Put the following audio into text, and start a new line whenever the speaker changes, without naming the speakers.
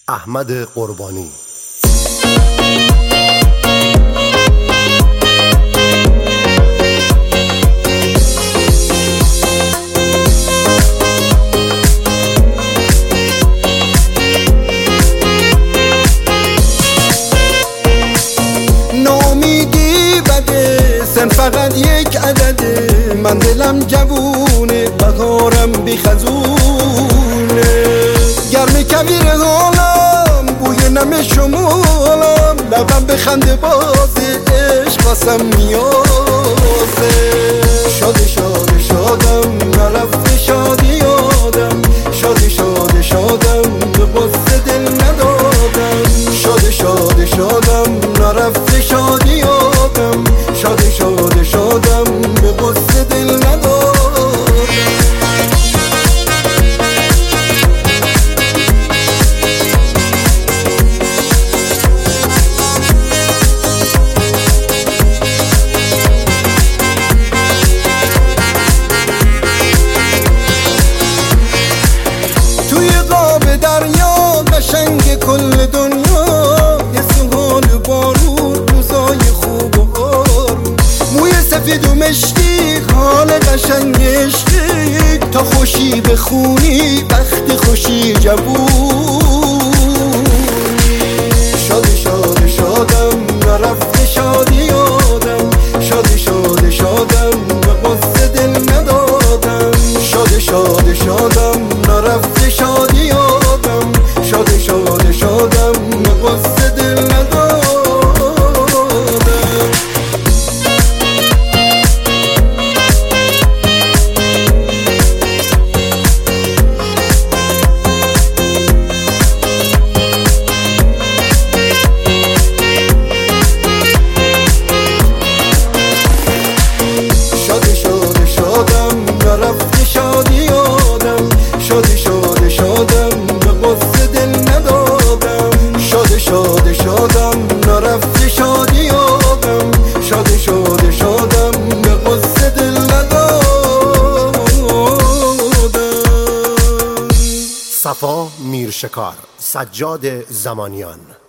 احمد قربانی.
نامیدی بده، سن فقط یک عدده، من دلم جوونه، بهارم بی خزونه، گرم کویر حالم، بوی نم شمالم، لبم به خنده بازه، عشق واسم میازه. شاده شاده شادم، نرفته شادی یادم، شاده شاده شادم، به قصه دل ندادم. شاده شاده شادم، نرفته شادی یادم، شاده شاده شادم، به قصه دل ندادم. توی قاب دریا قشنگ کل دنیا، یه سهال بارون، روزای خوب و آروم، موی سفید و مشکی، حال قشنگ عشقی، تا خوشی بخونی وقت خوشی جوونی. شاده شاده شادم، نرفته شادی یادم، شاده شاده شادم، به قصه دل ندادم. شاده شاده شادم، نرفته شادی یادم، شاده شاده شادم، به قصه دل ندادم. شاده شاده شادم، نرفته شادی یادم، شاده شاده شادم، به قصه دل ندادم. شاده شاده شادم، نرفته شادی یادم، شاده شاده شادم، به قصه دل ندادم.
صفا میرشکار، سجاد زمانیان.